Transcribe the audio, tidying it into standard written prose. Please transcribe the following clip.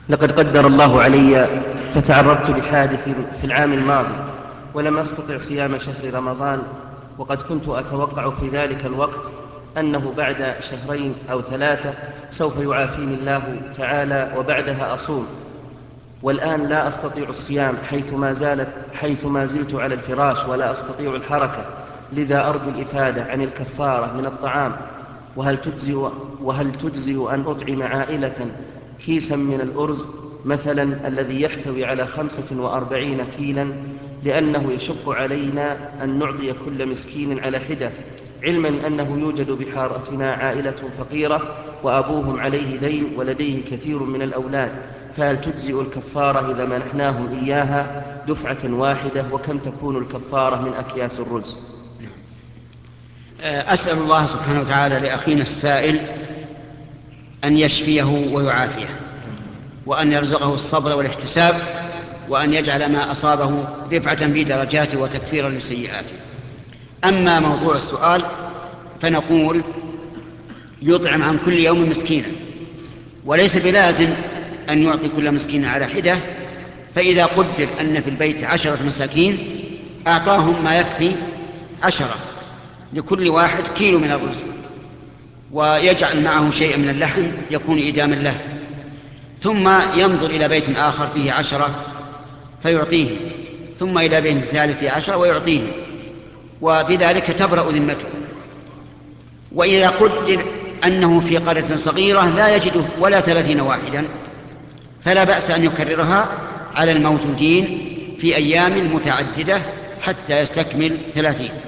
لقد قدر الله علي فتعرضت لحادث في العام الماضي ولم أستطع صيام شهر رمضان، وقد كنت أتوقع في ذلك الوقت أنه بعد شهرين أو 3 سوف يعافيني الله تعالى وبعدها أصوم، والآن لا أستطيع الصيام حيث ما زلت على الفراش ولا أستطيع الحركة، لذا أرجو الإفادة عن الكفارة من الطعام، وهل تجزئ أن أطعم عائلة كيسا من الأرز مثلا الذي يحتوي على 45 كيلا، لأنه يشق علينا أن نعطي كل مسكين على حدة، علما أنه يوجد بحارتنا عائلة فقيرة وأبوهم عليه دين ولديه كثير من الأولاد، فهل تجزئ الكفارة إذا منحناهم إياها دفعة واحدة؟ وكم تكون الكفارة من أكياس الرز؟ أسأل الله سبحانه وتعالى لأخينا السائل أن يشفيه ويعافيه، وأن يرزقه الصبر والاحتساب، وأن يجعل ما أصابه رفعة في درجاته وتكفيرا لسيئاته. أما موضوع السؤال فنقول يطعم عن كل يوم مسكينا، وليس بلازم أن يعطي كل مسكين على حدة، فإذا قدر أن في البيت 10 مساكين أعطاهم ما يكفي 10، لكل واحد كيلو من الرز، ويجعل معه شيئا من اللحم يكون إداما له، ثم ينظر إلى بيت آخر فيه 10 فيعطيه، ثم إلى بيت ثالث فيه 10 ويعطيه، وبذلك تبرأ ذمته. وإذا قدر أنه في قرية صغيرة لا يجد ولا 30 واحدا، فلا بأس أن يكررها على الموجودين في أيام متعددة حتى يستكمل 30.